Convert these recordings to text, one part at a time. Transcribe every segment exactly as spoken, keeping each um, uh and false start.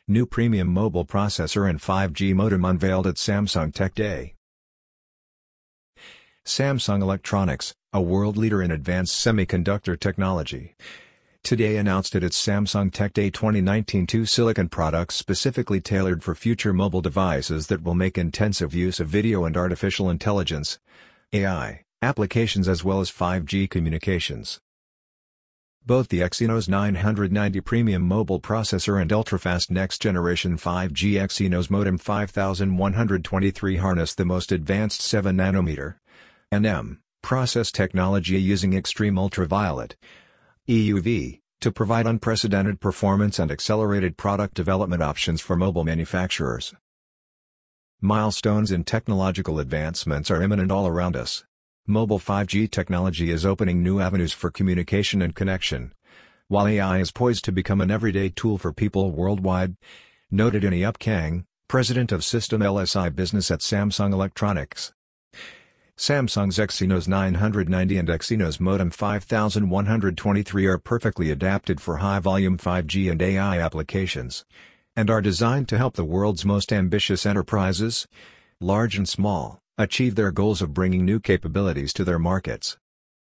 New premium mobile processor and five G modem unveiled at Samsung Tech Day. Samsung Electronics, a world leader in advanced semiconductor technology, today announced at its Samsung Tech Day twenty nineteen two silicon products specifically tailored for future mobile devices that will make intensive use of video and artificial intelligence, A I, applications as well as five G communications. Both the Exynos nine ninety premium mobile processor and ultrafast next-generation five G Exynos modem five thousand one hundred twenty-three harness the most advanced seven nanometer N M process technology using extreme ultraviolet E U V to provide unprecedented performance and accelerated product development options for mobile manufacturers. Milestones in technological advancements are imminent all around us. Mobile five G technology is opening new avenues for communication and connection, while A I is poised to become an everyday tool for people worldwide, noted Inyup Kang, president of System L S I Business at Samsung Electronics. Samsung's Exynos nine ninety and Exynos modem five thousand one hundred twenty-three are perfectly adapted for high-volume five G and A I applications, and are designed to help the world's most ambitious enterprises, large and small, achieve their goals of bringing new capabilities to their markets.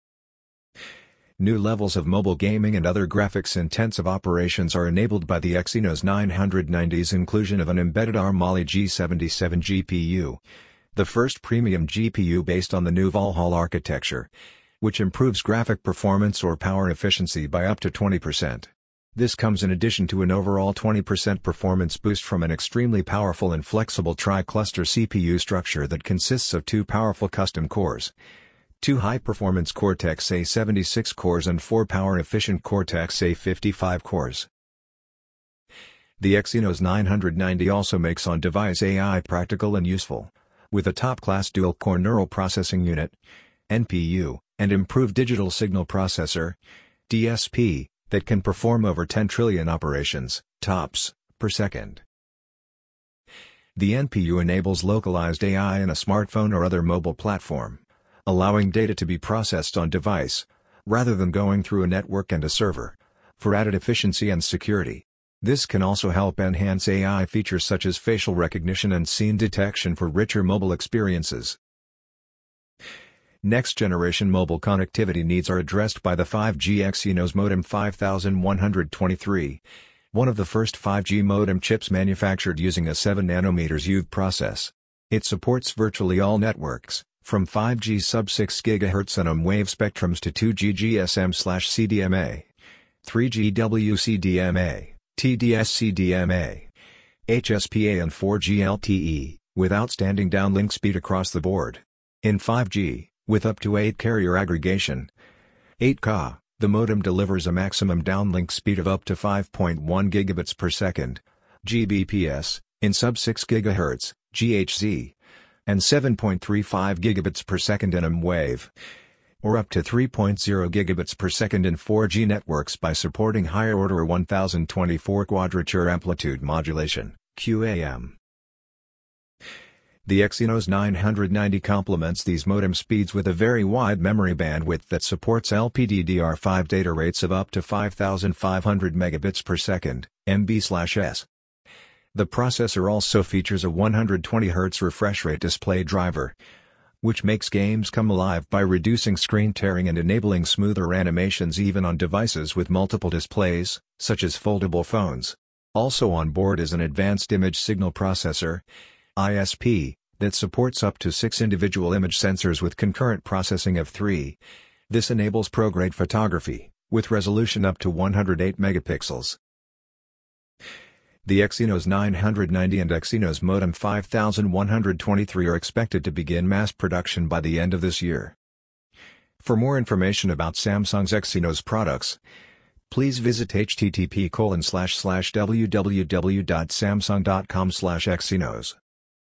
New levels of mobile gaming and other graphics-intensive operations are enabled by the Exynos nine ninety's inclusion of an embedded ARM Mali G seventy-seven G P U, the first premium G P U based on the new Valhalla architecture, which improves graphic performance or power efficiency by up to twenty percent. This comes in addition to an overall twenty percent performance boost from an extremely powerful and flexible tri-cluster C P U structure that consists of two powerful custom cores, two high-performance Cortex A seventy-six cores and four power-efficient Cortex A fifty-five cores. The Exynos nine ninety also makes on-device A I practical and useful, with a top-class dual-core neural processing unit, N P U, and improved digital signal processor, D S P, that can perform over ten trillion operations, TOPS, per second. The N P U enables localized A I in a smartphone or other mobile platform, allowing data to be processed on device, rather than going through a network and a server, for added efficiency and security. This can also help enhance A I features such as facial recognition and scene detection for richer mobile experiences. Next-generation mobile connectivity needs are addressed by the five G Exynos modem five thousand one hundred twenty-three, one of the first five G modem chips manufactured using a seven nanometer U V process. It supports virtually all networks, from five G sub-six gigahertz and M-wave spectrums to two G G S M/C D M A, three G W C D M A, T D S C D M A, H S P A and four G L T E, with outstanding downlink speed across the board. In five G, with up to eight carrier aggregation, eight K, the modem delivers a maximum downlink speed of up to five point one gigabits per second, G B P S, in sub-six gigahertz, G H Z, and seven point three five gigabits per second in M-wave, or up to three point zero gigabits per second in four G networks by supporting higher-order one thousand twenty-four quadrature amplitude modulation, Q A M. The Exynos nine ninety complements these modem speeds with a very wide memory bandwidth that supports L P D D R five data rates of up to five thousand five hundred megabits per second, M B slash S. The processor also features a one hundred twenty hertz refresh rate display driver, which makes games come alive by reducing screen tearing and enabling smoother animations even on devices with multiple displays, such as foldable phones. Also on board is an advanced image signal processor, I S P, that supports up to six individual image sensors with concurrent processing of three. This enables pro-grade photography, with resolution up to one hundred eight megapixels. The Exynos nine ninety and Exynos modem five thousand one hundred twenty-three are expected to begin mass production by the end of this year. For more information about Samsung's Exynos products, please visit h t t p colon slash slash w w w dot samsung dot com slash exynos.